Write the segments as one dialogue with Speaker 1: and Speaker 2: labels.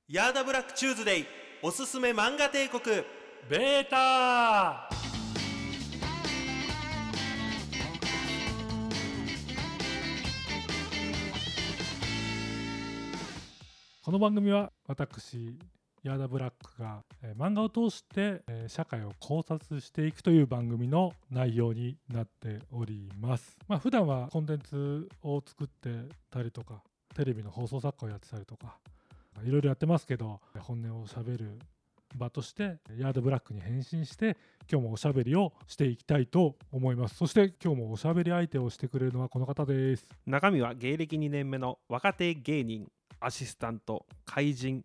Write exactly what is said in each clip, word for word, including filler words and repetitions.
Speaker 1: ヤーダブラックチューズデイおすすめ漫画帝国
Speaker 2: ベータ。この番組は私ヤーダブラックが、えー、漫画を通して、えー、社会を考察していくという番組の内容になっております。まあ普段はコンテンツを作ってたりとかテレビの放送作家をやってたりとかいろいろやってますけど、本音をしゃべる場としてヤードブラックに変身して今日もおしゃべりをしていきたいと思います。そして今日もおしゃべり相手をしてくれるのはこの方です。
Speaker 1: 中身は芸歴にねんめの若手芸人アシスタント怪人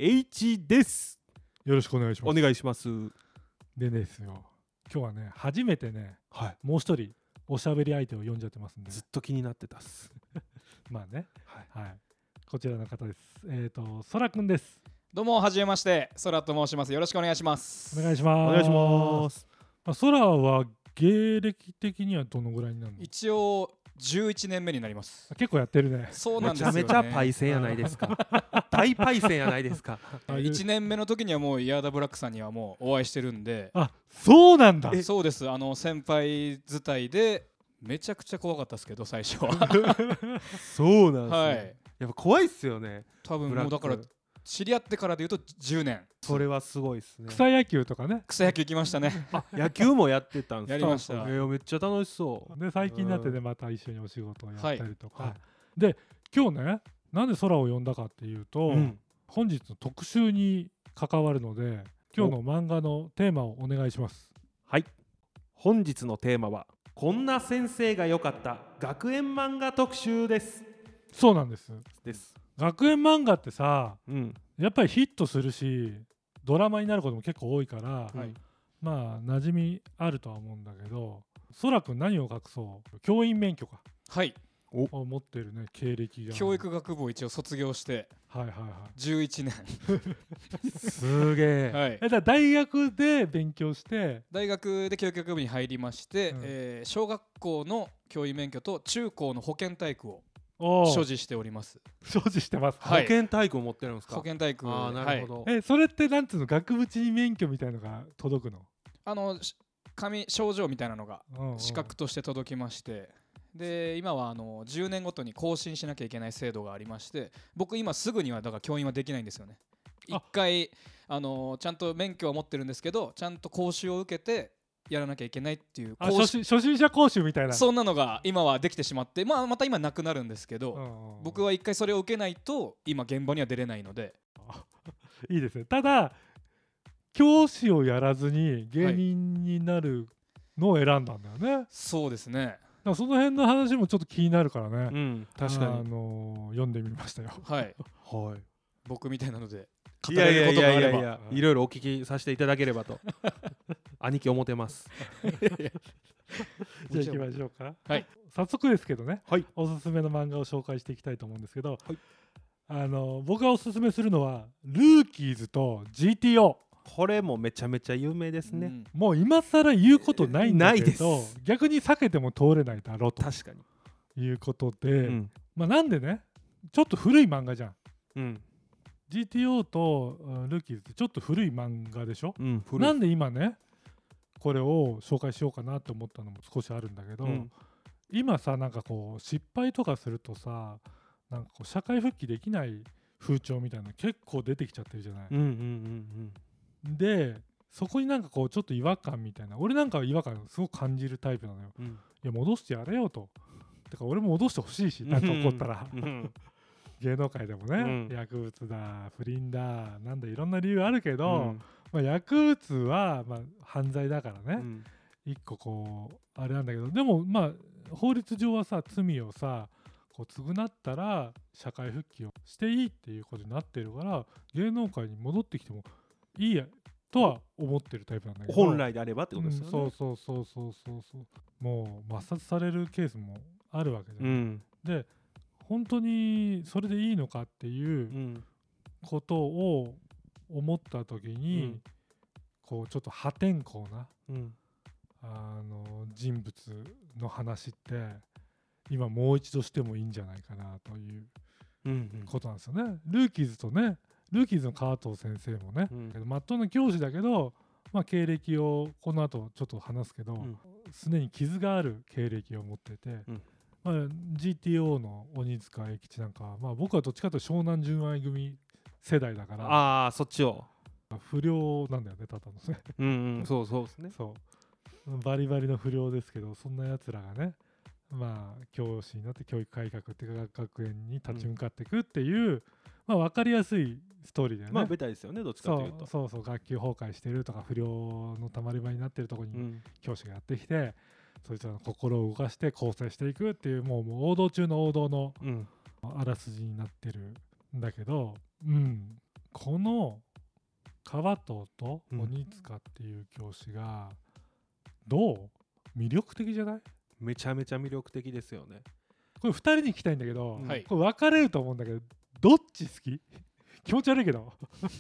Speaker 1: H です。
Speaker 2: よろしくお願いします。
Speaker 1: お願いします。
Speaker 2: でですよ、今日はね初めてね、
Speaker 1: はい、
Speaker 2: もう一人おしゃべり相手を呼んじゃってますんで、
Speaker 1: ずっと気になってたっす
Speaker 2: まあね、
Speaker 1: はい、はい、
Speaker 2: こちらの方です。えっ、ー、とそらくんです。
Speaker 3: どうもはじめまして、そらと申します。よろしくお願いします。
Speaker 2: お願いします。
Speaker 1: お願いします。
Speaker 2: まあ、そらは芸歴的にはどのぐらいになるの？
Speaker 3: 一応じゅういちねんめになります。
Speaker 2: 結構やってるね。
Speaker 3: そうなんですよね。
Speaker 1: めちゃめちゃパイセンやないですか大パイセンやないですか
Speaker 3: いちねんめの時にはもうヤーダブラックさんにはもうお会いしてるんで。
Speaker 2: あ、そうなんだ。
Speaker 3: そうです。あの先輩伝いでめちゃくちゃ怖かったですけど最初は
Speaker 1: そうなんですね、
Speaker 3: はい、
Speaker 1: やっぱ怖いっすよね。
Speaker 3: 多分もうだから知り合ってからでいうとじゅうねん。
Speaker 1: それはすごいですね。
Speaker 2: 草野球とかね。
Speaker 3: 草野球行きましたね
Speaker 1: あ、野球もやってたんですか？
Speaker 3: やりました。
Speaker 1: えー、めっちゃ楽しそう
Speaker 2: で最近になってねまた一緒にお仕事をやったりとか、
Speaker 1: はいはい、
Speaker 2: で今日ねなんで空を呼んだかっていうと、うん、本日の特集に関わるので今日の漫画のテーマをお願いします。
Speaker 1: はい、本日のテーマはこんな先生が良かった学園漫画特集です。
Speaker 2: そうなんです
Speaker 1: です
Speaker 2: 学園漫画ってさ、
Speaker 1: うん、や
Speaker 2: っぱりヒットするしドラマになることも結構多いから、
Speaker 3: はい、
Speaker 2: まあ馴染みあるとは思うんだけど、そらくん何を隠そう教員免許か
Speaker 3: はい
Speaker 2: を持ってるね経歴が。
Speaker 3: 教育学部を一応卒業して
Speaker 2: はいはいはい
Speaker 3: じゅういちねん
Speaker 1: すげえ、
Speaker 3: はい、
Speaker 2: えだ大学で勉強して
Speaker 3: 大学で教育学部に入りまして、うん、えー、小学校の教員免許と中高の保健体育を所持しております。
Speaker 2: 所持してます、
Speaker 3: はい、
Speaker 1: 保健体育を持ってるんですか？
Speaker 3: 保健体育。
Speaker 1: あ、なるほど、
Speaker 2: はい、えそれってなんつうの学部地免許みたいのが届くの？
Speaker 3: あの紙症状みたいなのが資格として届きまして、で今はあのじゅうねんごとに更新しなきゃいけない制度がありまして、僕今すぐにはだから教員はできないんですよね。一回あのちゃんと免許は持ってるんですけど、ちゃんと講習を受けてやらなきゃいけないっていう
Speaker 2: あ 初, 初心者講習みたいな
Speaker 3: そんなのが今はできてしまって、まあ、また今なくなるんですけど、うんうんうん、僕は一回それを受けないと今現場には出れないので
Speaker 2: いいですね。ただ教師をやらずに芸人になるのを選んだんだよね、はい、
Speaker 3: そうですね。
Speaker 2: だからその辺の話もちょっと気になるからね、
Speaker 1: うん、確かに、
Speaker 2: あのー、読んでみましたよ。
Speaker 3: はい、
Speaker 1: はい、
Speaker 3: 僕みたいなので
Speaker 1: 語れることがあればいやいやいやいやいろいろお聞きさせていただければと兄貴思ってます
Speaker 2: じゃあ行きましょうか、
Speaker 3: はい、
Speaker 2: 早速ですけどね、
Speaker 1: はい、
Speaker 2: おすすめの漫画を紹介していきたいと思うんですけど、
Speaker 1: はい、
Speaker 2: あの僕がおすすめするのはルーキーズと ジーティーオー。
Speaker 1: これもめちゃめちゃ有名ですね、うん、
Speaker 2: もう今更言うことないんだけど、
Speaker 1: ないです。
Speaker 2: 逆に避けても通れないだろうと
Speaker 1: 確かに
Speaker 2: いうことで、うん、まあなんでねちょっと古い漫画じゃん、うん、ジーティーオー とルーキーズってちょっと古い漫画でしょ、うん、なんで今ねこれを紹介しようかなって思ったのも少しあるんだけど、うん、今さなんかこう失敗とかするとさなんかこう社会復帰できない風潮みたいなの結構出てきちゃってるじゃない、うんうんうんうん、でそこになんかこうちょっと違和感みたいな、俺なんかは違和感すごく感じるタイプなのよ、うん、いや戻してやれよと、てか俺も戻してほしいし、なんか怒ったら、うんうん芸能界でもね、うん、薬物だ不倫だなんだいろんな理由あるけど、うんまあ、薬物はまあ犯罪だからね、うん、一個こうあれなんだけど、でもまあ法律上はさ罪をさこう償ったら社会復帰をしていいっていうことになってるから、芸能界に戻ってきてもいいやとは思ってるタイプなんだけど、
Speaker 1: 本来であればってことですよね、
Speaker 2: うん、そうそうそうそうそうもう抹殺されるケースもあるわけじゃない、うん、で本当にそれでいいのかっていうことを思った時に、うん、こうちょっと破天荒な、うん、あの人物の話って今もう一度してもいいんじゃないかなということなんですよね、うんうん、ルーキーズとねルーキーズの川藤先生もね、うん、まっとうな教師だけど、まあ、経歴をこの後ちょっと話すけど、うん、常に傷がある経歴を持ってて、うん、まあ、ジーティーオー の鬼塚英吉なんか、まあ、僕はどっちかというと湘南純愛組世代だから、
Speaker 1: ああそっちを
Speaker 2: 不良なんだよね、ただのね
Speaker 1: うん、うん、そうそうですね。
Speaker 2: そうバリバリの不良ですけど、そんなやつらがね、まあ教師になって教育改革っていうか学園に立ち向かっていくっていう、うん、まあ、分かりやすいストーリーだよね。
Speaker 1: まあベタですよね、どっちかというと。
Speaker 2: そうそうそう、学級崩壊してるとか不良のたまり場になってるところに教師がやってきて、うん、そいつらの心を動かして構成していくっていう、もう、もう王道中の王道のあらすじになってるんだけど、うん、この川藤と鬼塚っていう教師がどう魅力的じゃない？
Speaker 1: めちゃめちゃ魅力的ですよね。
Speaker 2: これふたりに聞きたいんだけど、
Speaker 3: はい、
Speaker 2: これ分かれると思うんだけど、どっち好き？気持ち悪いけど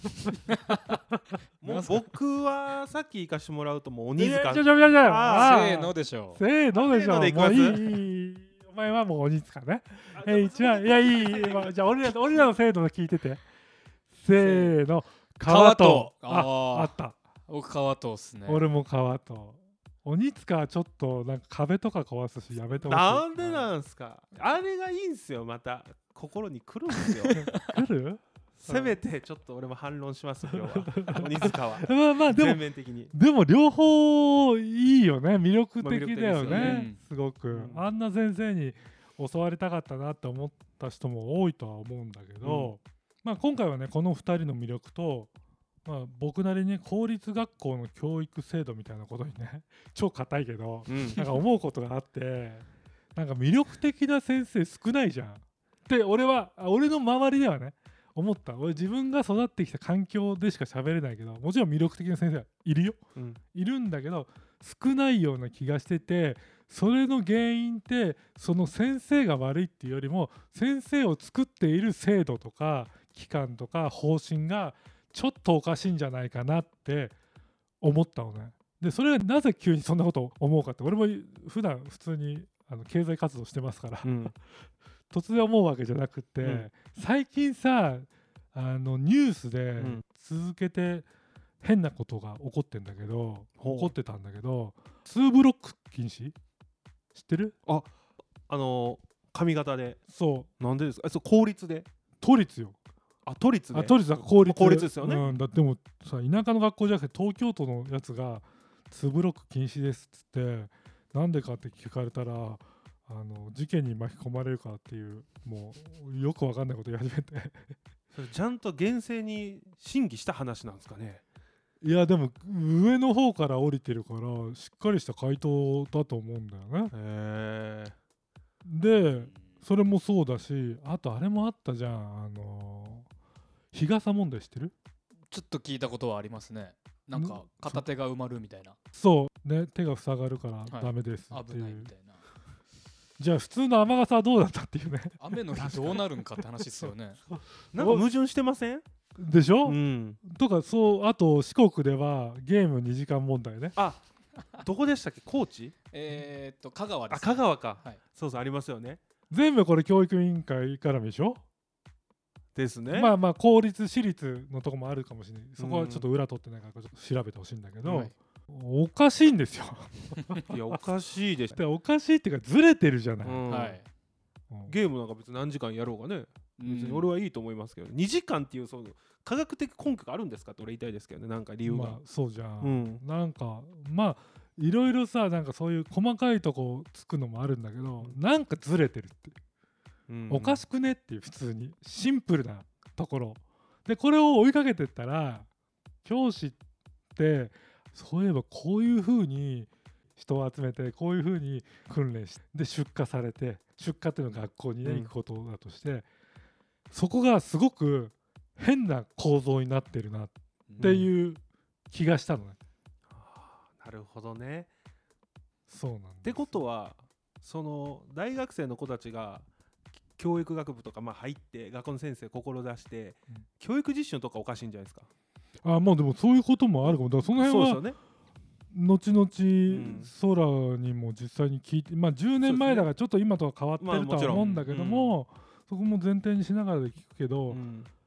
Speaker 1: もう僕はさっき行かしてもらうともう鬼塚、
Speaker 2: せー
Speaker 3: のでしょう
Speaker 2: せーのでしょうもういいいいお前はもう鬼塚ね。え一番いやいいいい、まあ、じゃあ俺ら俺らのせーので聞いてて、せーの川藤。ああった
Speaker 3: 僕川藤っすね。
Speaker 2: 俺も川藤。鬼塚はちょっとなんか壁とか壊すしやめてほしい。
Speaker 1: なんでなんすか。あれがいいんすよ。また心に来るんですよ
Speaker 2: 来る
Speaker 1: せめてちょっと俺も反論します今日は鬼塚は
Speaker 2: まあまあでも
Speaker 1: 全面的に
Speaker 2: でも両方いいよね、魅力的だよね、まあ、ねすごく、うん、あんな先生に教わりたかったなって思った人も多いとは思うんだけど、うん、まあ今回はねこのふたりの魅力と、まあ、僕なりに公立学校の教育制度みたいなことにね超硬いけど、うん、なんか思うことがあってなんか魅力的な先生少ないじゃんって俺は俺の周りではね思った。俺自分が育ってきた環境でしか喋れないけど、もちろん魅力的な先生はいるよ、うん、いるんだけど少ないような気がしてて、それの原因ってその先生が悪いっていうよりも先生を作っている制度とか機関とか方針がちょっとおかしいんじゃないかなって思ったのね。でそれがなぜ急にそんなことを思うかって、俺も普段普通にあの経済活動してますから、うん、突然思うわけじゃなくて、うん、最近さあのニュースで続けて変なことが起こってんだけど、うん、起こってたんだけどツーブロック禁止知ってる？
Speaker 1: あ、あのー、髪型で。
Speaker 2: そう。
Speaker 1: なんでですか？そう公立で？
Speaker 2: 都立よ。
Speaker 1: あ、都立で。
Speaker 2: あ、都立だから公立。
Speaker 1: 公立ですよね。
Speaker 2: うん、だでもさ田舎の学校じゃなくて東京都のやつがツーブロック禁止ですっつってなんでかって聞かれたらあの事件に巻き込まれるからっていうもうよくわかんないこと言い始めて
Speaker 1: それちゃんと厳正に審議した話なんですかね。
Speaker 2: いやでも上の方から降りてるからしっかりした回答だと思うんだよね。
Speaker 1: へ
Speaker 2: ー。でそれもそうだし、あとあれもあったじゃん、あのー、日傘問題知ってる？
Speaker 3: ちょっと聞いたことはありますね。なんか片手が埋まるみたいな。
Speaker 2: そうね、手が塞がるからダメですっていう、
Speaker 3: はい、危ないみたいな。
Speaker 2: じゃあ普通の雨傘はどうだったっていうね
Speaker 3: 雨の日どうなるんかって話ですよね
Speaker 1: なんか矛盾してません？
Speaker 2: でしょ、
Speaker 1: うん、
Speaker 2: とかそう。あと四国ではゲームにじかん問題ね。
Speaker 1: あ、どこでしたっけ？高知？
Speaker 3: えーっと香川です、
Speaker 1: ね、あ、香川か、
Speaker 3: はい、
Speaker 1: そうそうありますよね。
Speaker 2: 全部これ教育委員会絡みでしょ
Speaker 1: ですね。
Speaker 2: まあまあ公立私立のとこもあるかもしれない。そこはちょっと裏取ってないからちょっと調べてほしいんだけど、はい、おかしいんですよ
Speaker 1: いやおかしいです
Speaker 2: おかしいっていうかずれてるじゃない、
Speaker 1: うんはい、ゲームなんか別に何時間やろうがね、別に俺はいいと思いますけど、にじかんっていうその科学的根拠があるんですかって俺言いたいですけどね、なんか理由が。まあ
Speaker 2: そうじゃん、うん、なんかまあいろいろさ、なんかそういう細かいとこつくのもあるんだけど、なんかずれてるって、うんうん、おかしくねっていう、普通にシンプルなところでこれを追いかけてったら、教師ってそういえばこういう風に人を集めてこういう風に訓練してで出荷されて、出荷っていうのが学校に、ねうん、行くことだとして、そこがすごく変な構造になってるなっていう気がしたのね、
Speaker 1: うん、なるほどね。
Speaker 2: そうなんです。
Speaker 1: ってことはその大学生の子たちが教育学部とかまあ入って学校の先生志して、うん、教育実習とかおかしいんじゃないですか。
Speaker 2: あ、もうでもそういうこともあるかも。だからその辺はそうですよね。後々、うん、空にも実際に聞いて、まあじゅうねんまえだからちょっと今とは変わってるとは思うんだけども、まあ、そこも前提にしながらで聞くけど、うん、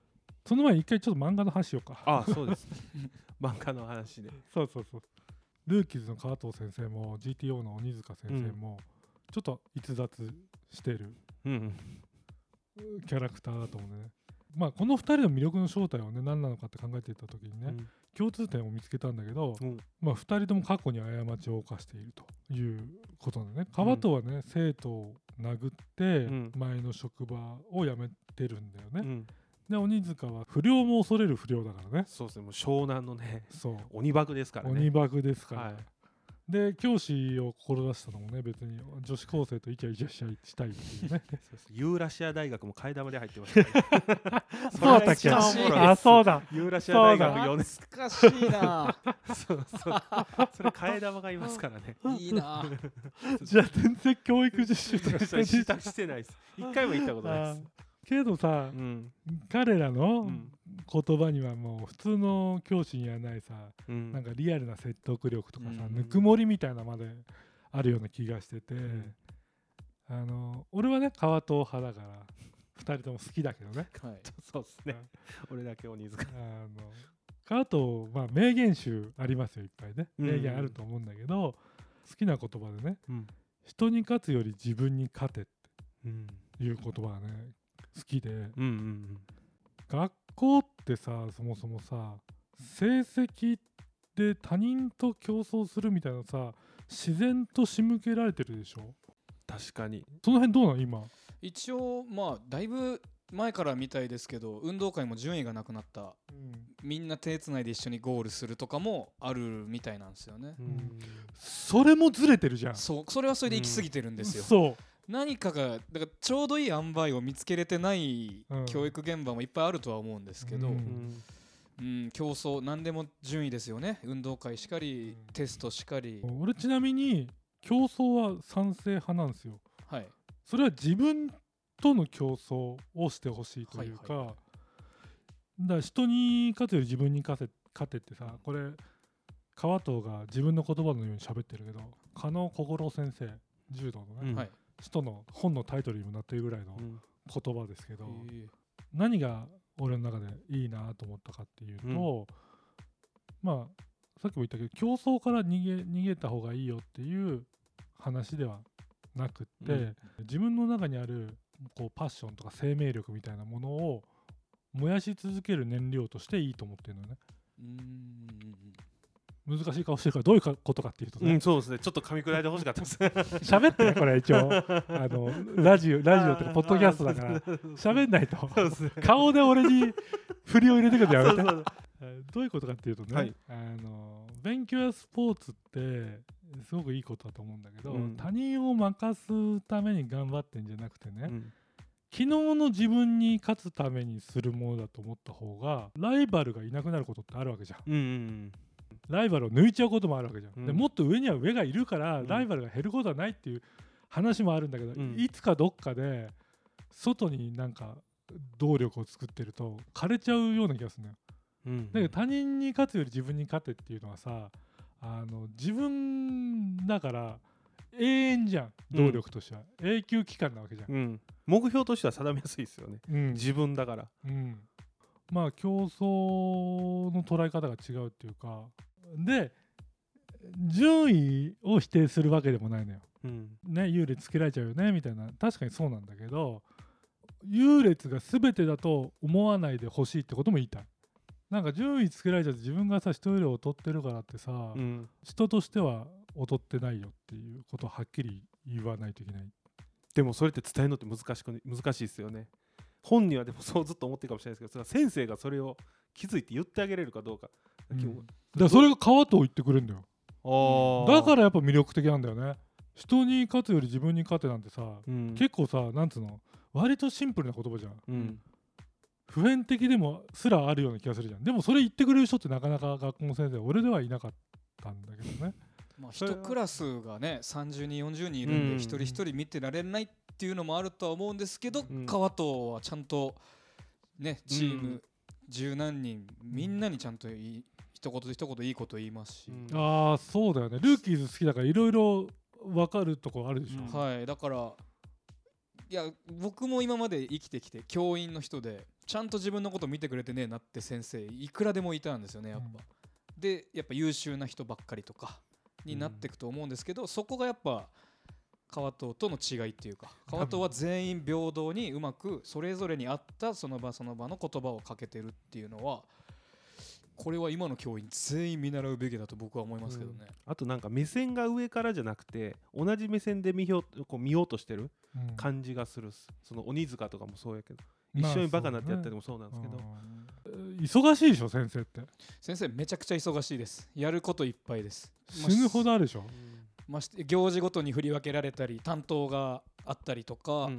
Speaker 2: その前に一回ちょっと漫画の話しようか。
Speaker 1: ああそうですね漫画の話で
Speaker 2: そうそうそう。ルーキーズの川藤先生も ジーティーオー の鬼塚先生もちょっと逸脱してるキャラクターだと思うんでね、まあこのふたりの魅力の正体はね何なのかって考えていた時にね、うん、共通点を見つけたんだけど、うん、まあふたりとも過去に過ちを犯しているということでね、川藤はね、うん、生徒を殴って前の職場を辞めてるんだよね、うん、で鬼塚は不良も恐れる不良だからね。
Speaker 1: そうですね、もう湘南のね、そう鬼バグですからね。
Speaker 2: 鬼バグですから、はい、で教師を志したのもね別に女子高生とイチャイチャしたいっていうねそうです。
Speaker 1: ユーラシア大学も替え玉で入ってましたね
Speaker 2: そうだったっけ。あ、そうだ、
Speaker 1: ユーラシア大学よねん
Speaker 3: 懐かしいな
Speaker 1: そうそうそれ替え玉がいますからね
Speaker 3: いいな
Speaker 2: じゃあ全然教育実習とかして
Speaker 1: してないです。一回も行ったことないです
Speaker 2: けどさ、うん、彼らの言葉にはもう普通の教師にはないさ、うん、なんかリアルな説得力とかさ、うん、ぬくもりみたいなまであるような気がしてて、うん、あの俺はね川藤派だからふたりとも好きだけどね、
Speaker 1: はい、そうですね俺だけ鬼塚。あ
Speaker 2: の川藤、まあ、名言集ありますよいっぱいね、名言あると思うんだけど、うん、好きな言葉でね、うん、人に勝つより自分に勝てっていう言葉がね好きで、うんうんうん、学校ってさそもそもさ成績で他人と競争するみたいなさ自然と仕向けられてるでしょ。
Speaker 1: 確かに。
Speaker 2: その辺どうなの今。
Speaker 3: 一応まあだいぶ前からみたいですけど運動会も順位がなくなった、うん、みんな手つないで一緒にゴールするとかもあるみたいなんですよね、うん、
Speaker 2: それもずれてるじゃん。
Speaker 3: そうそれはそれで行き過ぎてるんですよ、
Speaker 2: うん、そう
Speaker 3: 何かがだからちょうどいい塩梅を見つけれてない教育現場もいっぱいあるとは思うんですけど、うんうん、競争何でも順位ですよね。運動会しかり、うん、テストしかり。
Speaker 2: 俺ちなみに競争は賛成派なんですよ、はい、それは自分との競争をしてほしいというか、はいはいはい、だから人に勝つより自分に勝て、勝てってさ、これ川藤が自分の言葉のように喋ってるけど加納小五郎先生柔道のね、うん、はい、人の本のタイトルにもなっているぐらいの言葉ですけど、うん、何が俺の中でいいなと思ったかっていうと、うん、まあさっきも言ったけど競争から逃げ、逃げた方がいいよっていう話ではなくって、うん、自分の中にあるこうパッションとか生命力みたいなものを燃やし続ける燃料としていいと思ってるのね。うーん、難しい顔してるからどういうことかっていうとね、
Speaker 1: うん、そうですね、ちょっと噛み砕いてほしかったです
Speaker 2: 喋ってねこれ一応あのラジオラジオとかポッドキャストだから喋んないと顔で俺に振りを入れてくるのやめてそうそうどういうことかっていうとね、はい、あの勉強やスポーツってすごくいいことだと思うんだけど、うん、他人を任すために頑張ってんじゃなくてね、うん、昨日の自分に勝つためにするものだと思った方がライバルがいなくなることってあるわけじゃん、うんうんうん、ライバルを抜いちゃうこともあるわけじゃん、うん、でもっと上には上がいるから、うん、ライバルが減ることはないっていう話もあるんだけど、うん、いつかどっかで外になんか動力を作ってると枯れちゃうような気がするんだよ、うん、だけど他人に勝つより自分に勝てっていうのはさ、あの自分だから永遠じゃん、動力としては、うん、永久期間なわけじゃん、うん、
Speaker 1: 目標としては定めやすいですよね、うん、自分だから、うん、
Speaker 2: まあ競争の捉え方が違うっていうかで順位を否定するわけでもないのよ、うん、ね、優劣つけられちゃうよねみたいな、確かにそうなんだけど優劣が全てだと思わないでほしいってことも言いたい。なんか順位つけられちゃって自分がさ人より劣ってるからってさ、うん、人としては劣ってないよっていうことをはっきり言わないといけない。
Speaker 1: でもそれって伝えるのって難しく難しいですよね。本人はでもそうずっと思ってるかもしれないですけど、それは先生がそれを気づいて言ってあげれるかどうか、うん、だ
Speaker 2: からそれが川と言ってくれるんだよ。あだからやっぱ魅力的なんだよね。人に勝つより自分に勝てなんてさ、うん、結構さなんつうの割とシンプルな言葉じゃん、うん、普遍的でもすらあるような気がするじゃん。でもそれ言ってくれる人ってなかなか学校の先生俺ではいなかったんだけどね。
Speaker 3: まあ一クラスがねさんじゅうにんよんじゅうにんいるんで一人一人見てられないっていうのもあるとは思うんですけど、うん、川藤はちゃんとねチーム十何人みんなにちゃんといい一言一言いいこと言いますし、
Speaker 2: うん、ああそうだよね。ルーキーズ好きだからいろいろ分かるところあるでしょ、
Speaker 3: うん、はい。だからいや僕も今まで生きてきて教員の人でちゃんと自分のこと見てくれてねえなって先生いくらでもいたんですよねやっぱ、うん、でやっぱ優秀な人ばっかりとかになっていくと思うんですけど、うん、そこがやっぱ川藤との違いっていうか、川藤は全員平等にうまくそれぞれに合ったその場その場の言葉をかけてるっていうのは、これは今の教員全員見習うべきだと僕は思いますけどね、
Speaker 1: うん、あとなんか目線が上からじゃなくて同じ目線で見よう、こう見ようとしてる感じがする、うん、その鬼塚とかもそうやけど、一緒にバカなってやったりもそうなんですけど、ま
Speaker 2: あね、忙しいでしょ先生って。
Speaker 3: 先生めちゃくちゃ忙しいです。やることいっぱいです。
Speaker 2: 死ぬほどあるでしょ、
Speaker 3: まして行事ごとに振り分けられたり担当があったりとか、うんうんうん、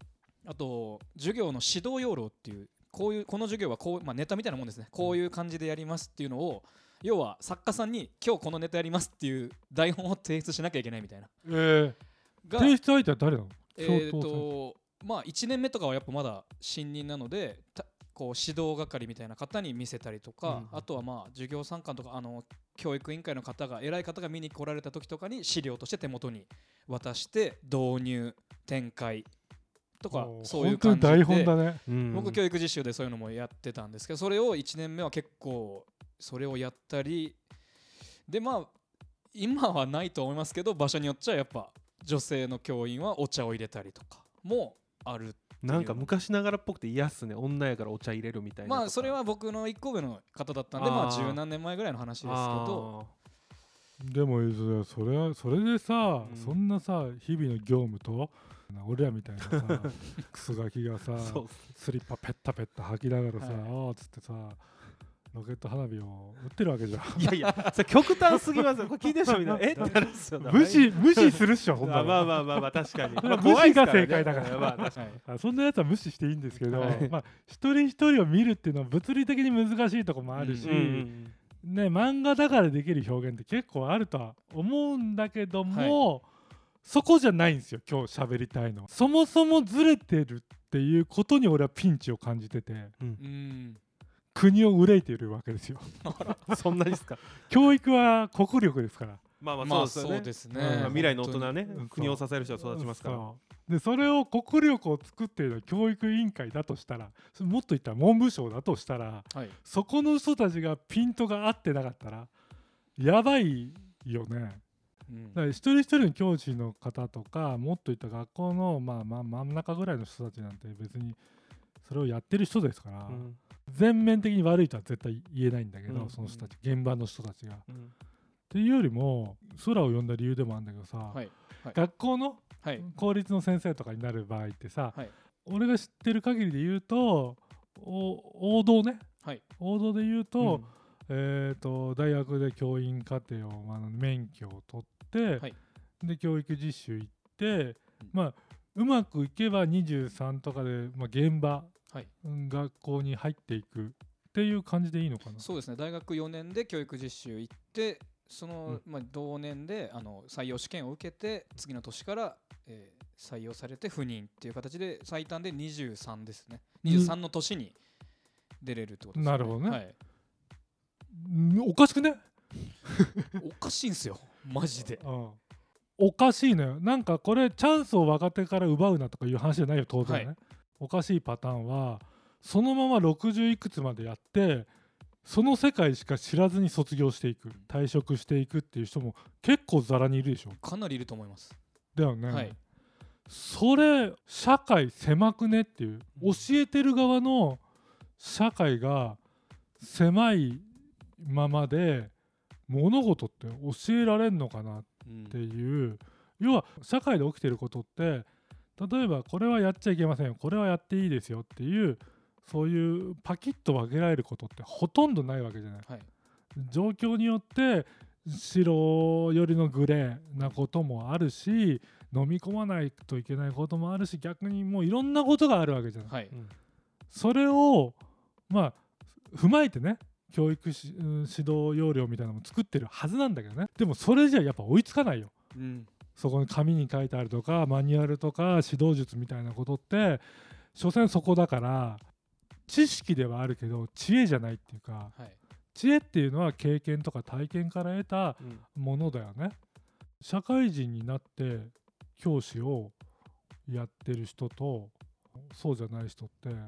Speaker 3: あと授業の指導要領っていう、こういうこの授業はこう、まあ、ネタみたいなもんですね、こういう感じでやりますっていうのを、要は作家さんに今日このネタやりますっていう台本を提出しなきゃいけないみたいな、
Speaker 2: えー、提出相手は誰なの？
Speaker 3: えーとまあいちねんめとかはやっぱまだ新任なので、こう指導係みたいな方に見せたりとか、うん、あとはまあ授業参観とかあの教育委員会の方が偉い方が見に来られた時とかに資料として手元に渡して導入展開とか、そういう感じで
Speaker 2: 台本だね、
Speaker 3: うん、僕教育実習でそういうのもやってたんですけど、それをいちねんめは結構それをやったりで、まあ今はないと思いますけど、場所によっちゃやっぱ女性の教員はお茶を入れたりとかもある。
Speaker 1: なんか昔ながらっぽくて嫌っすね、女やからお茶入れるみたいな。
Speaker 3: まあそれは僕のいっこ上の方だったんで、まあ十何年前ぐらいの話ですけど、
Speaker 2: でもそれはそれでさ、うん、そんなさ日々の業務と俺らみたいなさクソガキがさスリッパペッタペッタ履きながらさ、はい、あーっつってさロケット花火を打ってるわけじゃん。
Speaker 1: いやいや、それ極端すぎますよ。これ聞いてる人みんなえってなるんですよ。
Speaker 2: 無視無視するっしょ。ほんな
Speaker 1: まあまあまあまあ確かに。まあ、
Speaker 2: 無視が正解だから。まあ確かに。そんなやつは無視していいんですけど、はい、まあ一人一人を見るっていうのは物理的に難しいところもあるし、うんうんうん、ね漫画だからできる表現って結構あるとは思うんだけども、はい、そこじゃないんですよ今日喋りたいの。そもそもずれてるっていうことに俺はピンチを感じてて。うんうん国を憂いているわけですよ。
Speaker 1: そんなにですか。
Speaker 2: 教育は国力ですから。
Speaker 1: まあまあそうですね。まあ、未来の大人ね、国を支える人は育ちますから。
Speaker 2: そでそれを国力を作っているのは教育委員会だとしたら、もっと言ったら文部省だとしたら、はい、そこの人たちがピントが合ってなかったらやばいよね。うん、だから一人一人の教師の方とか、もっと言った学校の、まあ、まあ真ん中ぐらいの人たちなんて別にそれをやってる人ですから。うん全面的に悪いとは絶対言えないんだけど、うん、その人たち現場の人たちが、うん、っていうよりも空を呼んだ理由でもあるんだけどさ、はいはい、学校の公立の先生とかになる場合ってさ、はい、俺が知ってる限りで言うと王道ね、はい、王道で言うと、うん、えーと大学で教員課程を、まあ、免許を取って、はい、で教育実習行って、うん、まあうまくいけばにじゅうさんとかで、まあ、現場はい、学校に入っていくっていう感じでいいのかな。
Speaker 3: そうですね、大学よねんで教育実習行って、その、うんまあ、同年であの採用試験を受けて次の年から、えー、採用されて赴任っていう形で最短でにじゅうさんですね。にじゅうさんの年に出れるってことですね。
Speaker 2: なるほどね、はい、おかしくね
Speaker 3: おかしいんすよマジで、うん、
Speaker 2: おかしいのよ。なんかこれチャンスを若手から奪うなとかいう話じゃないよ当然ね、はい、おかしいパターンはそのままろくじゅういくつまでやってその世界しか知らずに卒業していく、退職していくっていう人も結構ザラにいるでしょ。
Speaker 3: かなりいると思います。
Speaker 2: だよね、はい、それ社会狭くねっていう、教えてる側の社会が狭いままで物事って教えられんのかなっていう、うん、要は社会で起きてることって例えばこれはやっちゃいけませんよ、これはやっていいですよっていうそういうパキッと分けられることってほとんどないわけじゃない、はい、状況によって白寄りのグレーなこともあるし、飲み込まないといけないこともあるし、逆にもういろんなことがあるわけじゃない、はい、それをまあ踏まえてね教育し指導要領みたいなのも作ってるはずなんだけどね。でもそれじゃやっぱ追いつかないよ、うんそこに紙に書いてあるとかマニュアルとか指導術みたいなことって所詮そこだから知識ではあるけど知恵じゃないっていうか、はい、知恵っていうのは経験とか体験から得たものだよね、うん、社会人になって教師をやってる人とそうじゃない人って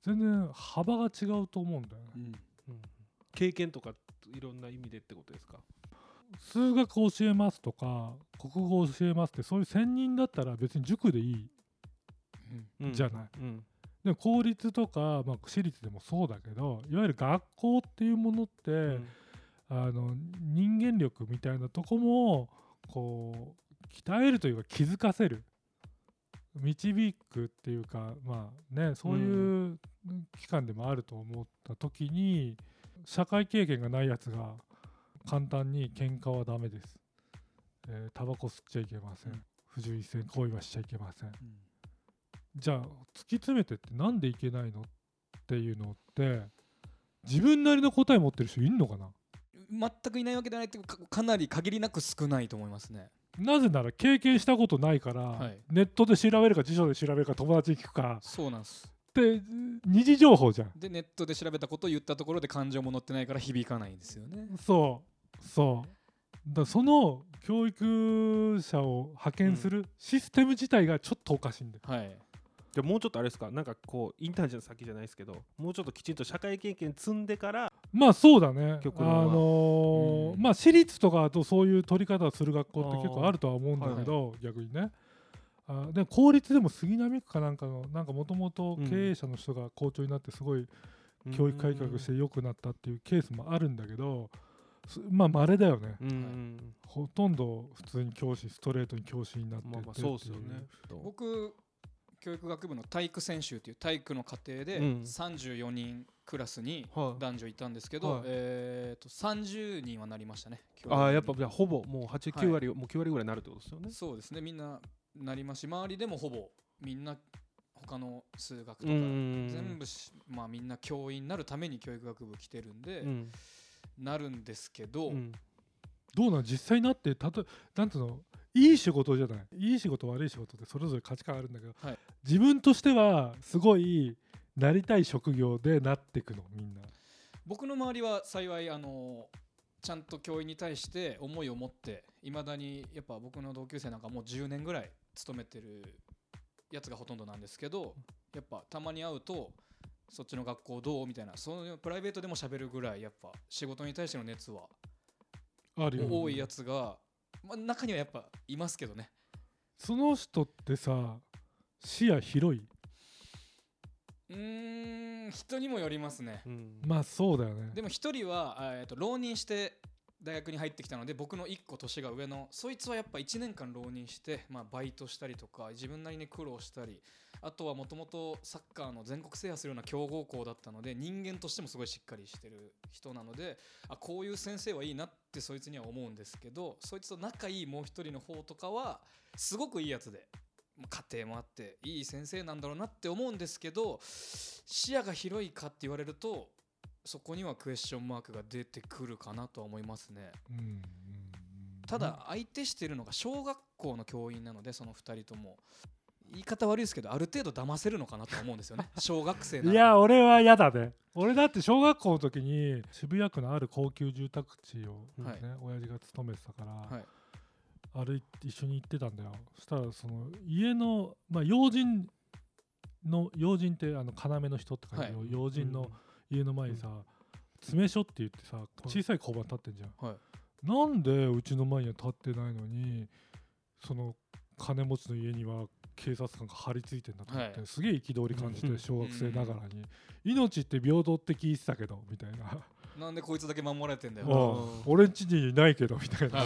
Speaker 2: 全然幅が違うと思うんだよね、うん
Speaker 1: うん、経験とかいろんな意味でってことですか。
Speaker 2: 数学教えますとか国語教えますってそういう専任だったら別に塾でいい、うん、じゃない、うん、でも公立とか、まあ、私立でもそうだけどいわゆる学校っていうものって、うん、あの人間力みたいなとこもこう鍛えるというか気づかせる導くっていうかまあねそういう機関でもあると思った時に、社会経験がないやつが簡単に喧嘩はダメです、えー、タバコ吸っちゃいけません、不純一線行為はしちゃいけません、うん、じゃあ突き詰めてってなんでいけないのっていうのって自分なりの答え持ってる人いるのかな。
Speaker 3: 全くいないわけではないっていうか、かなり限りなく少ないと思いますね。
Speaker 2: なぜなら経験したことないから、はい、ネットで調べるか辞書で調べるか友達に聞くか、
Speaker 3: そうなんです
Speaker 2: で二次情報じゃん。
Speaker 3: でネットで調べたことを言ったところで感情も乗ってないから響かないんですよね。
Speaker 2: そうそうだ、その教育者を派遣するシステム自体がちょっとおかしいんだよ、
Speaker 3: うん、はい。
Speaker 1: じゃもうちょっとあれですか、なんかこうインターンじゃ先じゃないですけど、もうちょっときちんと社会経験積んでから。
Speaker 2: まあそうだね、あのーうん、まあ私立とかだとそういう取り方をする学校って結構あるとは思うんだけど、はい、逆にね、あで公立でも杉並区かなんかのなんかもともと経営者の人が校長になってすごい教育改革して良くなったっていうケースもあるんだけど、まあ稀だよね、うん、ほとんど普通に教師ストレートに教師になってってっていう、まあまあそうですよね。
Speaker 3: 僕教育学部の体育専修という体育の課程でさんじゅうよにんクラスに男女いたんですけど、はい、えー、とさんじゅうにんはなりましたね。
Speaker 1: ああやっぱほぼもうはち、きゅう割、はい、もうきゅう割ぐらいになるってことですよね。
Speaker 3: そうですね、みんななりますし、周りでもほぼみんな他の数学とか全部まあみんな教員になるために教育学部来てるんで、うん、なるんですけど、うん、
Speaker 2: どうなん実際になってたとなんていうのいい仕事じゃない、いい仕事悪い仕事でそれぞれ価値観あるんだけど、はい、自分としてはすごいなりたい職業でなっていくのみんな。
Speaker 3: 僕の周りは幸いあのちゃんと教員に対して思いを持っていまだにやっぱ僕の同級生なんかもうじゅうねんぐらい勤めてるやつがほとんどなんですけど、やっぱたまに会うとそっちの学校どうみたいな、そのプライベートでも喋るぐらいやっぱ仕事に対しての熱は
Speaker 2: あるよ、ね、
Speaker 3: 多いやつが、まあ、中にはやっぱいますけどね。
Speaker 2: その人ってさ視野広い？
Speaker 3: うーん人にもよりますね、
Speaker 2: うん、まあそうだよね。
Speaker 3: でも一人は、えー、と浪人して大学に入ってきたので僕のいっこ年が上のそいつはやっぱいちねんかん浪人して、まあ、バイトしたりとか自分なりに苦労したり、あとはもともとサッカーの全国制覇するような強豪校だったので人間としてもすごいしっかりしてる人なので、あこういう先生はいいなってそいつには思うんですけど、そいつと仲いいもう一人の方とかはすごくいいやつで家庭もあっていい先生なんだろうなって思うんですけど、視野が広いかって言われるとそこにはクエスチョンマークが出てくるかなとは思いますね、うんうんうん、ただ相手してるのが小学校の教員なので、そのふたりとも言い方悪いですけどある程度騙せるのかなと思うんですよね小学生なら。
Speaker 2: いや俺は嫌だね。俺だって小学校の時に渋谷区のある高級住宅地を、ねはい、親父が勤めてたから、はい、あれ一緒に行ってたんだよ。そしたらその家の、まあ、要人の要人ってあの要の人って感じの、はい、要人の家の前にさ、うん、詰め所って言ってさ小さい交番立ってんじゃん、はい、なんでうちの前には立ってないのにその金持ちの家には警察官が張り付いてんだと思って、はい、すげえ憤り感じて小学生ながらに、うん、命って平等って聞いてたけどみたいな
Speaker 3: なんでこいつだけ守られてんだよ、
Speaker 2: 俺ん家にいないけどみたいな、はい、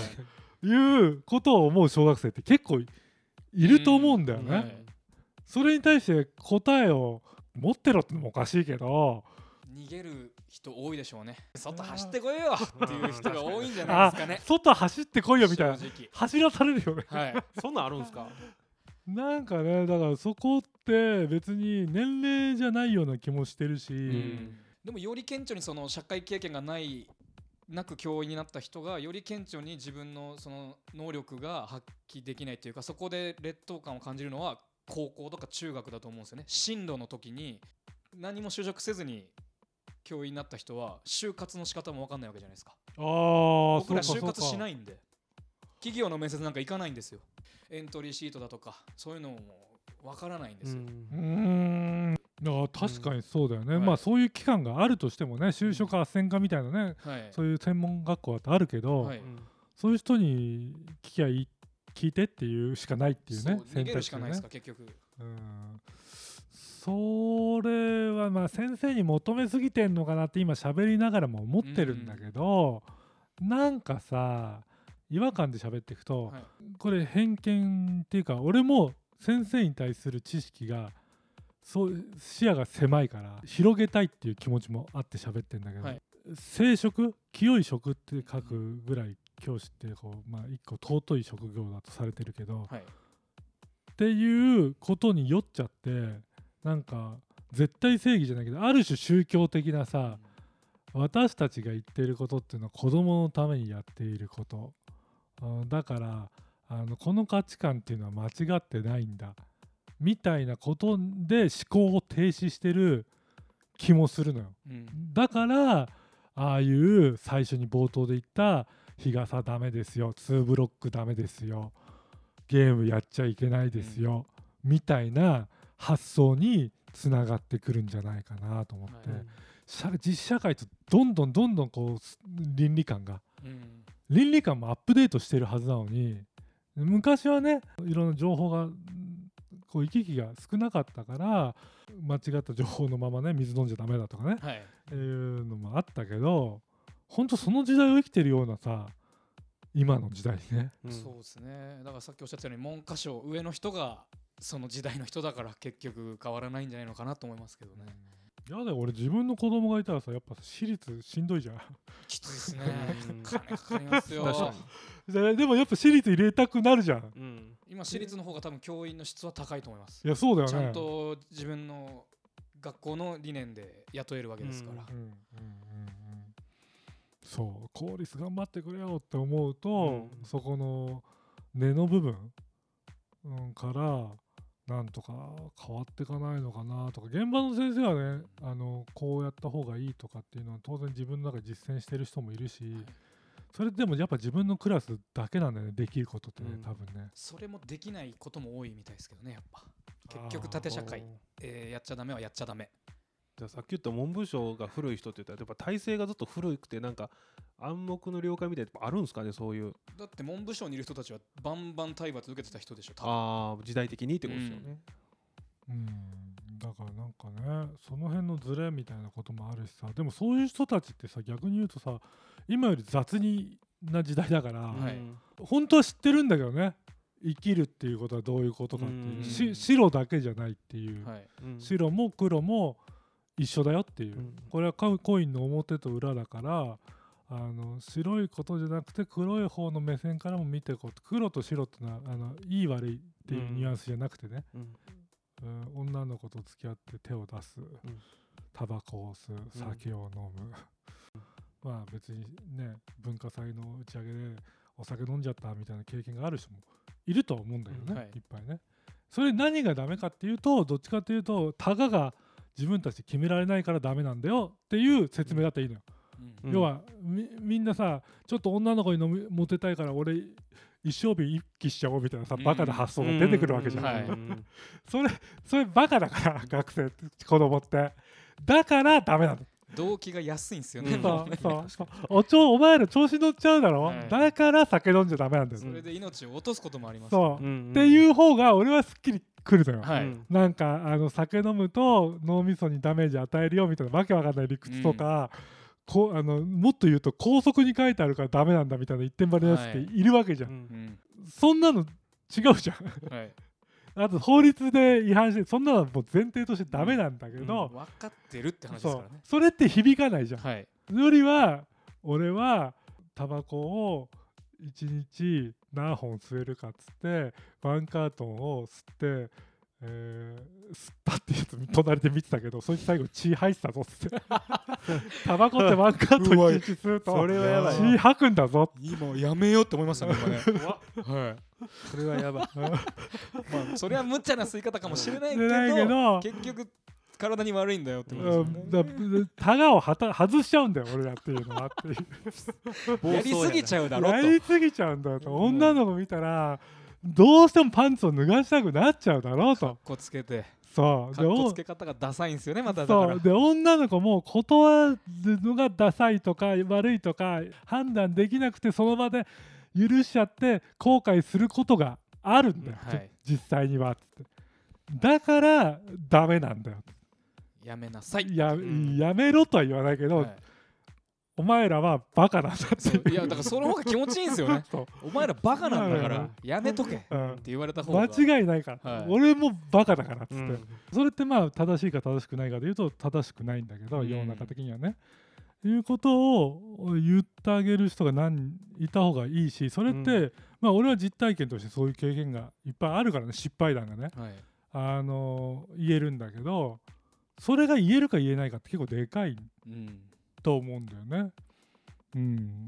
Speaker 2: いうことを思う小学生って結構いると思うんだよね、うんはい、それに対して答えを持ってろってのもおかしいけど
Speaker 3: 逃げる人多いでしょうね。外走ってこいよっていう人が多いんじゃないですかね。
Speaker 2: 外走ってこいよみたいな走らされるよね、
Speaker 3: はい、
Speaker 1: そんなんあるんですか
Speaker 2: なんかね、だからそこって別に年齢じゃないような気もしてるし、うん、
Speaker 3: でもより顕著にその社会経験がないなく教員になった人がより顕著に自分のその能力が発揮できないというか、そこで劣等感を感じるのは高校とか中学だと思うんですよね。進路の時に何も就職せずに教員になった人は就活の仕方も分かんないわけじゃないですか。
Speaker 2: あ
Speaker 3: 僕ら就活しないんで企業の面接なんか行かないんですよ。エントリーシートだとかそういうのも分からないんですよ。うーん
Speaker 2: あ確かにそうだよね、うん、まあそういう期間があるとしてもね、就職斡旋家みたいなね、うん、そういう専門学校だってあるけど、はい、そういう人に聞きゃいい聞いてっていうしかないっていうね、
Speaker 3: そう逃げるしかないですか、結局。
Speaker 2: うん、それはまあ先生に求めすぎてんのかなって今喋りながらも思ってるんだけど、うん、なんかさ違和感で喋っていくと、はい、これ偏見っていうか、俺も先生に対する知識がそう視野が狭いから広げたいっていう気持ちもあって喋ってんだけど、はい、聖職清い職って書くぐらい教師ってこう、まあ、一個尊い職業だとされてるけど、はい、っていうことに酔っちゃって、なんか絶対正義じゃないけどある種宗教的なさ、うん、私たちが言っていることっていうのは子供のためにやっていること、うん、だからあのこの価値観っていうのは間違ってないんだみたいなことで思考を停止してる気もするのよ、うん、だからああいう最初に冒頭で言った日傘ダメですよ、ツーブロックダメですよ、ゲームやっちゃいけないですよ、うん、みたいな発想につながってくるんじゃないかなと思って、はい、実社会とどんどんどんどんこう倫理観が、うん、倫理観もアップデートしてるはずなのに、昔はねいろんな情報がこう行き来が少なかったから間違った情報のままね水飲んじゃダメだとかね、はい、いうのもあったけど、本当その時代を生きてるようなさ今の時代ね、
Speaker 3: うん、そうですね。だからさっきおっしゃったように文科省上の人がその時代の人だから結局変わらないんじゃないのかなと思いますけどね。
Speaker 2: やだ、俺自分の子供がいたらさ、やっぱ私立しんどいじゃん。
Speaker 3: きついですね。金かかりますよ。
Speaker 2: でもやっぱ私立入れたくなるじゃん、うん、
Speaker 3: 今私立の方が多分教員の質は高いと思います。
Speaker 2: いやそうだよね。
Speaker 3: ちゃんと自分の学校の理念で雇えるわけですから、うんうんうんうん、
Speaker 2: そう公立頑張ってくれよって思うと、うん、そこの根の部分、うん、からなんとか変わっていかないのかなとか、現場の先生はねあのこうやった方がいいとかっていうのは当然自分の中で実践してる人もいるし、はい、それでもやっぱ自分のクラスだけなんだよね、できることってね、うん、多分ね。
Speaker 3: それもできないことも多いみたいですけどね、やっぱ結局縦社会、えー、やっちゃダメはやっちゃダメ。
Speaker 1: じゃあさっき言った文部省が古い人って言ったらやっぱ体制がずっと古くてなんか暗黙の了解みたいなあるんですかね、そういう。
Speaker 3: だって文部省にいる人たちはバンバン体罰受けてた人でしょ、多
Speaker 1: 分。ああ時代的にってことですよね、
Speaker 2: うん、うんだからなんかねその辺のズレみたいなこともあるしさ、でもそういう人たちってさ逆に言うとさ今より雑にな時代だから、はい、本当は知ってるんだけどね、生きるっていうことはどういうことかっていう、し白だけじゃないっていう、はい、白も黒も一緒だよっていう、うん、これはコインの表と裏だからあの白いことじゃなくて黒い方の目線からも見ていこう。黒と白ってのはあのいい悪いっていうニュアンスじゃなくてね、うんうん、女の子と付き合って手を出す、タバコを吸う、酒を飲む、うん、まあ別にね文化祭の打ち上げでお酒飲んじゃったみたいな経験がある人もいるとは思うんだけどね、うんはい、いっぱいね。それ何がダメかっていうとどっちかっていうとたがが自分たちで決められないからダメなんだよっていう説明だったらいいのよ、うん、要は み, みんなさちょっと女の子に飲みモテたいから俺一生日一気しちゃおうみたいなさ、うん、バカな発想が出てくるわけじゃん、うんはい、それそれバカだから学生子供ってだからダメなの。
Speaker 3: 動機が安いんですよね、うん、
Speaker 2: そうそうそう お, ちょお前ら調子乗っちゃうだろ、はい、だから酒飲んじゃダメなんだよ。
Speaker 3: それで命を落とすこともあります、
Speaker 2: ね、そう、うんうん、っていう方が俺はすっきり来るのよ、はい、なんかあの酒飲むと脳みそにダメージ与えるよみたいなわけわかんない理屈とか、うん、こあのもっと言うと校則に書いてあるからダメなんだみたいな一点張りのやつっているわけじゃん、はいうん、そんなの違うじゃん、はい、あと法律で違反してそんなのもう前提としてダメなんだけど、
Speaker 3: うん、分かってるって話ですからね。
Speaker 2: そ, それって響かないじゃん、はい、よりは俺はタバコをいちにち何本吸えるかっつってワンカートンを吸って、えー、吸ったってやつ隣で見てたけどそいつ最後血吐いてたぞっつってタバコってワンカートンいちにち吸うと
Speaker 1: それはやばい
Speaker 2: 血吐くんだぞ。
Speaker 3: 今やめようって思いましたね今ね
Speaker 1: はい、それはやばいま
Speaker 3: あそれは無茶な吸い方かもしれないけ ど, けど結局体に悪いんだよってことですよね。
Speaker 2: タガをはた外しちゃうんだよ俺らっていうのはっていう
Speaker 3: やりすぎちゃうだろと
Speaker 2: やりすぎちゃうんだよと、うん、女の子見たらどうしてもパンツを脱がしたくなっちゃうだろうと
Speaker 3: かっこつけて
Speaker 2: そう
Speaker 3: かっこつけ方がダサいんですよねまただから
Speaker 2: そうで女の子も断るのがダサいとか悪いとか判断できなくてその場で許しちゃって後悔することがあるんだよ、はい、実際にはってだからダメなんだよ
Speaker 3: やめなさい
Speaker 2: や,、うん、やめろとは言わないけど、はい、お前らはバカなんだって
Speaker 3: いやだからその方が気持ちいいんですよねお前らバカなんだからやめとけ、うん、って言われた方が
Speaker 2: 間違いないから、はい、俺もバカだからっつって、うん、それってまあ正しいか正しくないかで言うと正しくないんだけど、うん、世の中的にはねいうことを言ってあげる人が何人いた方がいいしそれって、うん、まあ俺は実体験としてそういう経験がいっぱいあるからね失敗談がね、はい、あの言えるんだけどそれが言えるか言えないかって結構でかい、うんと思うんだよね、うん、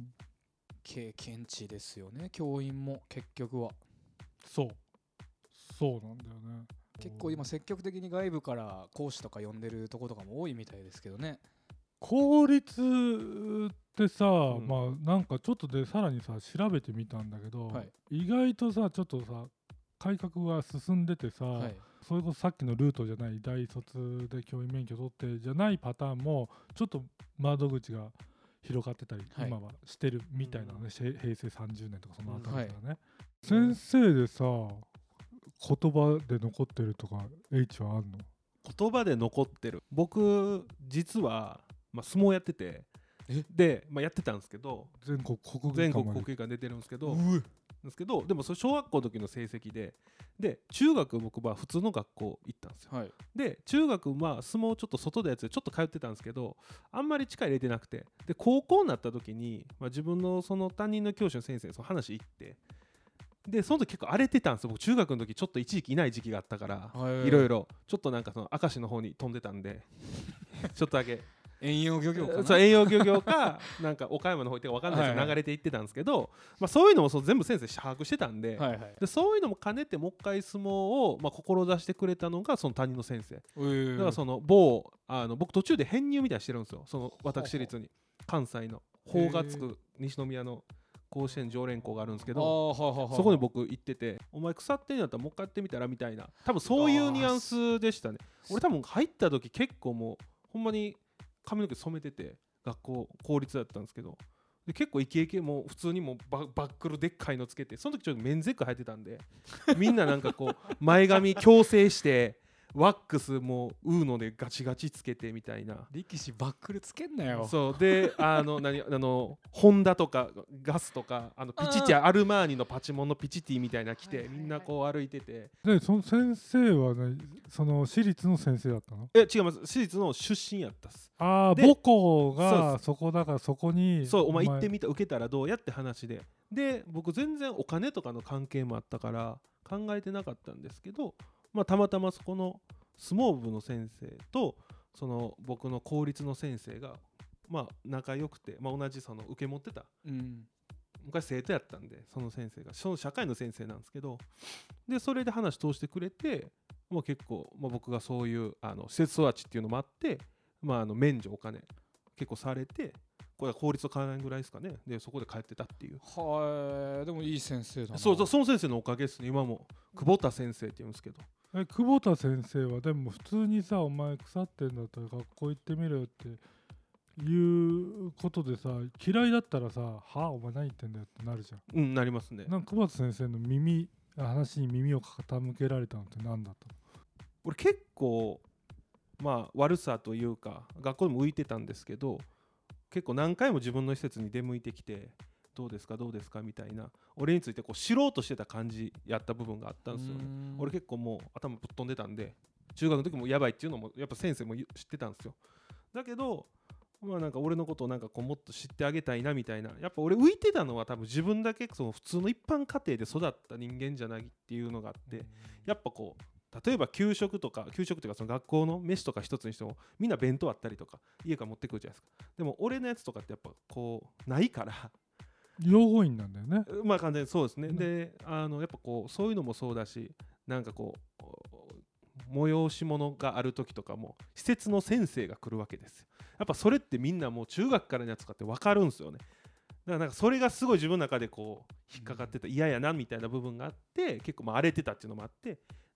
Speaker 3: 経験値ですよね教員も結局は
Speaker 2: そうそうなんだよね
Speaker 3: 結構今積極的に外部から講師とか呼んでるところとかも多いみたいですけどね
Speaker 2: 公立ってさ、うん、まあなんかちょっとでさらにさ調べてみたんだけど、はい、意外とさちょっとさ改革が進んでてさ、はい、それこそさっきのルートじゃない大卒で教員免許取ってじゃないパターンもちょっと窓口が広がってたり、はい、今はしてるみたいなね、うん、へいせいさんじゅうねんとかそのあたりからね、はい、先生でさ言葉で残ってるとか H はあんの？
Speaker 1: 言葉で残ってる僕実は、まあ、相撲やっててで、まあ、やってたんですけど
Speaker 2: 全国国技館
Speaker 1: 全国国技館出てるんですけどですけどでもそれ小学校の時の成績でで中学僕は普通の学校行ったんですよ、はい、で中学は相撲ちょっと外でやつでちょっと通ってたんですけどあんまり力入れてなくてで高校になった時に、まあ、自分のその担任の教師の先生にその話行ってでその時結構荒れてたんですよ僕中学の時ちょっと一時期いない時期があったからいろいろちょっとなんかその明石の方に飛んでたんでちょっとだけ
Speaker 3: 遠洋漁業かな
Speaker 1: そう遠洋漁業かなんか岡山の方行って分かんないですけど流れていってたんですけど、まあ、そういうのもそう全部先生把握してたんで、はいはい、でそういうのも兼ねてもう一回相撲をまあ志してくれたのがその担任の先生、えー、だからその某あの僕途中で編入みたいにしてるんですよその私立に関西の法がつく西宮の甲子園常連校があるんですけどそこに僕行っててお前腐ってんやったらもう一回やってみたらみたいな多分そういうニュアンスでしたね俺多分入った時結構もうほんまに髪の毛染めてて学校公立だったんですけどで結構イケイケも普通にもう バ, バックルでっかいのつけてその時ちょっとメンズエッグ入ってたんでみんななんかこう前髪矯正してワックスもウーノでガチガチつけてみたいな
Speaker 3: 力士バックルつけんなよ
Speaker 1: そうであの何あのホンダとかガスとかあのピチティアルマーニのパチモンのピチティみたいな着てみんなこう歩いてて
Speaker 2: でその先生は、ね、その私立の先生だったの？
Speaker 1: え違います私立の出身やったっす
Speaker 2: ああ母校がそこだからそこに
Speaker 1: そうお前行ってみた受けたらどうやって話でで僕全然お金とかの関係もあったから考えてなかったんですけどまあ、たまたまそこの相撲部の先生とその僕の公立の先生がまあ仲良くて、まあ、同じその受け持ってた、うん、昔生徒やったんでその先生がその社会の先生なんですけどでそれで話通してくれて、まあ、結構、まあ、僕がそういうあの施設育ちっていうのもあって、まあ、あの免除お金結構されてこれは公立と変わらないぐらいですかねでそこで帰ってたっていう
Speaker 3: はいでもいい先生だな
Speaker 1: そうその先生のおかげですね今も久保田先生って言うんですけど
Speaker 2: え久保田先生はでも普通にさお前腐ってんだったら学校行ってみろよっていうことでさ嫌いだったらさはあお前何言ってんだよってなるじゃん
Speaker 1: うんなりますね
Speaker 2: なんか久保田先生の耳話に耳を傾けられたのって何だったの？
Speaker 1: 俺結構まあ悪さというか学校でも浮いてたんですけど結構何回も自分の施設に出向いてきてどうですかどうですかみたいな俺についてこう知ろうとしてた感じやった部分があったんですよね俺結構もう頭ぶっ飛んでたんで中学の時もやばいっていうのもやっぱ先生も知ってたんですよだけどまあなんか俺のことをなんかこうもっと知ってあげたいなみたいなやっぱ俺浮いてたのは多分自分だけその普通の一般家庭で育った人間じゃないっていうのがあってやっぱこう例えば給食とか給食というかその学校の飯とか一つにしてもみんな弁当あったりとか家から持ってくるじゃないですかでも俺のやつとかってやっぱこうないから
Speaker 2: 養護院なんだよね
Speaker 1: まあ完全にそうですね、うん、であのやっぱこうそういうのもそうだしなんかこう催し物がある時とかも施設の先生が来るわけですよやっぱそれってみんなもう中学からのやつかって分かるんですよねだからなんかそれがすごい自分の中でこう引っかかってた嫌やなみたいな部分があって結構まあ荒れてたっていうのもあって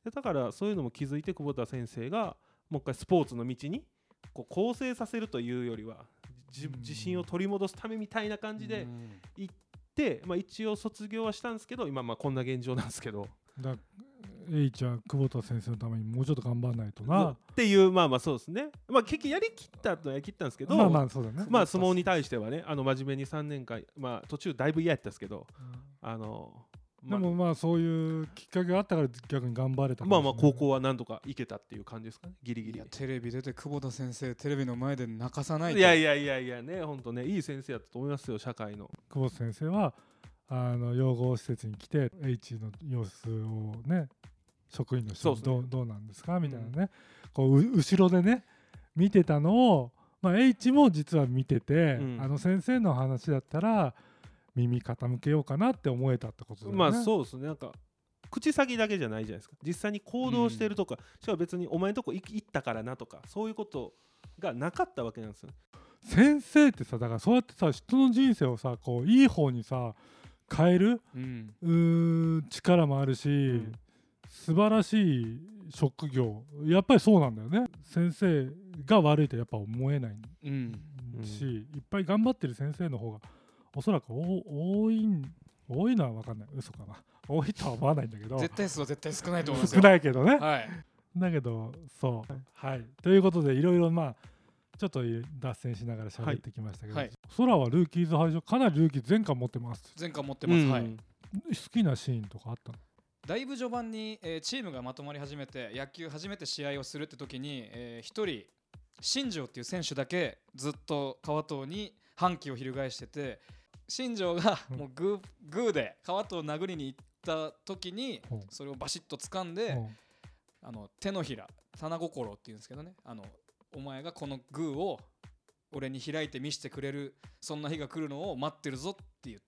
Speaker 1: でだからそういうのも気づいて久保田先生がもう一回スポーツの道にこう構成させるというよりは自信を取り戻すためみたいな感じで行って、まあ、一応卒業はしたんですけど今まあこんな現状なんですけど、
Speaker 2: だ H は久保田先生のためにもうちょっと頑張らないとな
Speaker 1: っていう、まあまあそうですね、まあ、結局やりきったとはやりきったんですけど、
Speaker 2: まあまあそうだね、
Speaker 1: まあ相撲に対してはねあの真面目にさんねんかん、まあ、途中だいぶ嫌やったんですけど、うん、あの
Speaker 2: でもまあそういうきっかけがあったから逆に頑張れた、ね、
Speaker 1: まあまあ高校はなんとかいけたっていう感じですかね、ギリギリ。
Speaker 3: いやテレビ出て久保田先生テレビの前で泣かさないと。
Speaker 1: いやいやいやいやね、本当ねいい先生だったと思いますよ、社会の。
Speaker 2: 久保田先生はあの養護施設に来て H の様子をね職員の人ど う,、ね、どうなんですかみたいなね、うん、こう後ろでね見てたのを、まあ、H も実は見てて、うん、あの先生の話だったら耳傾けようかなって思えたってことだよね。
Speaker 1: まあそうですね、なんか口先だけじゃないじゃないですか、実際に行動してるとか、うん、しかも別にお前のとこ行ったからなとかそういうことがなかったわけなんですよ。
Speaker 2: 先生ってさだからそうやってさ人の人生をさこういい方にさ変える、うん、うー力もあるし、うん、素晴らしい職業、やっぱりそうなんだよね。先生が悪いとやっぱ思えないし、うん、いっぱい頑張ってる先生の方がおそらく多い多いのは分かんない、嘘かな、多いとは思わないんだけど
Speaker 3: 絶対数は絶対少ないと思いますよ。
Speaker 2: 少ないけどね、
Speaker 3: はい、
Speaker 2: だけどそう、はい、ということでいろいろまあちょっと脱線しながら喋ってきましたけど、はいはい、空はルーキーズハイジョかなりルーキーズ全巻持ってます。
Speaker 3: 全巻持ってます、うん、はい。
Speaker 2: 好きなシーンとかあったの？
Speaker 3: だいぶ序盤に、えー、チームがまとまり始めて野球初めて試合をするって時に、えー、ひとり新庄っていう選手だけずっと川藤に反旗を翻してて、新庄がもうグー、グーで川藤を殴りに行った時にそれをバシッと掴んで、あの手のひら棚心っていうんですけどね、あのお前がこのグーを俺に開いて見せてくれるそんな日が来るのを待ってるぞって言って、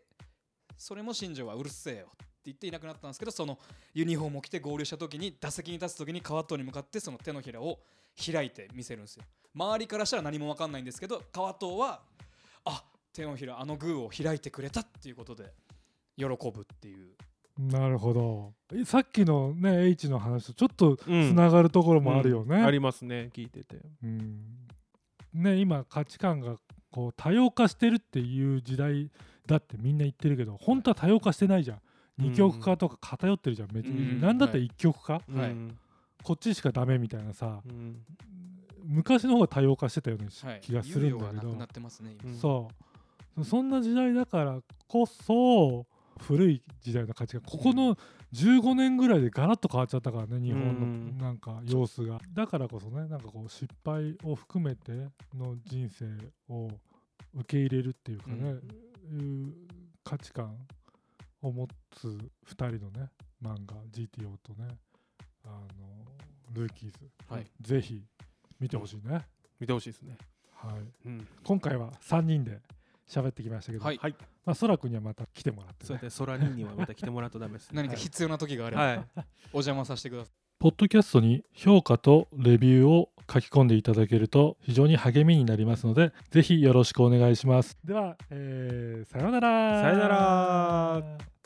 Speaker 3: それも新庄はうるせえよって言っていなくなったんですけど、そのユニフォームを着て合流した時に打席に立つ時に川藤に向かってその手のひらを開いて見せるんですよ。周りからしたら何も分かんないんですけど、川藤はあ手のひらあのグーを開いてくれたっていうことで喜ぶっていう。
Speaker 2: なるほど。さっきのね H の話とちょっとつながるところもあるよね、
Speaker 1: うんうん、ありますね、聞いてて、
Speaker 2: うんね、今価値観がこう多様化してるっていう時代だってみんな言ってるけど、本当は多様化してないじゃん。二極化とか偏ってるじゃん、別に、うん、なんだって一極化、はい、こっちしかダメみたいなさ、うん、昔の方が多様化してたような気がするんだけど、
Speaker 3: なってますね、今。
Speaker 2: そうそんな時代だからこそ古い時代の価値観、ここのじゅうごねんぐらいでガラッと変わっちゃったからね、日本のなんか様子が。だからこそね、なんかこう失敗を含めての人生を受け入れるっていうかね、うん、いう価値観を持つふたりのね漫画 ジーティーオー とねあのルーキーズ、はい、ぜひ見てほしいね。
Speaker 1: 見てほしいですね。
Speaker 2: はい、うん、今回はさんにんで喋ってきましたけど、はい、まあ、空くんにはまた来てもらって、ね、
Speaker 1: そうですね、空人にはまた来てもらうとダメです、ね、
Speaker 3: 何か必要な時があれば、はい、お邪魔させてください。
Speaker 2: ポッドキャストに評価とレビューを書き込んでいただけると非常に励みになりますので、ぜひよろしくお願いします。では、えー、さようなら。
Speaker 1: さようなら。